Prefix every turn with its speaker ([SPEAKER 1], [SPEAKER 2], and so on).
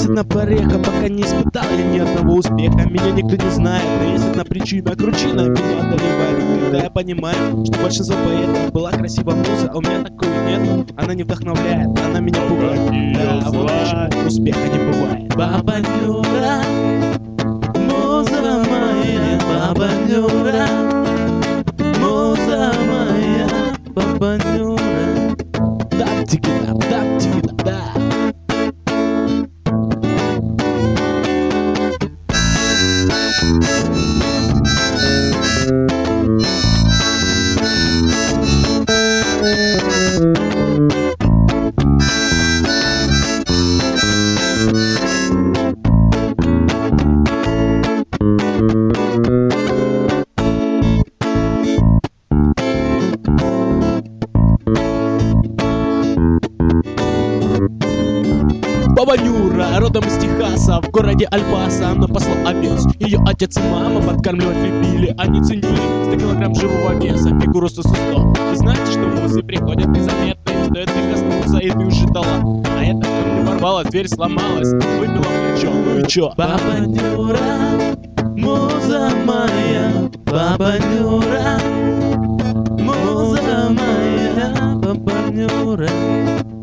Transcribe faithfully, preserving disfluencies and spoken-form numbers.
[SPEAKER 1] на пореха, пока не испытал я ни одного успеха. Меня никто не знает, но есть одна причина, кручина меня одолевает. Когда я понимаю, что большинство поэтов была красивая муза, а у меня такой нет. Она не вдохновляет, она меня пугает. Да, вот почему успеха не бывает. Баба Нюра, муза моя, баба Нюра, муза моя, баба Нюра. Так, тики-да, так, тики-да, да. Баба Нюра, родом из Техаса, в городе Альпаса, она пасла овец. Ее отец и мама подкармливать любили, они ценили сто килограмм живого веса, фигуру сто сто. Вы знаете, что музы приходят незаметно, не стоит прикоснуться, и ты уже дала. А это кто не порвала, дверь сломалась, выпила в плечо, ну и чё? Баба Нюра, муза моя, баба Нюра, муза моя, баба Нюра.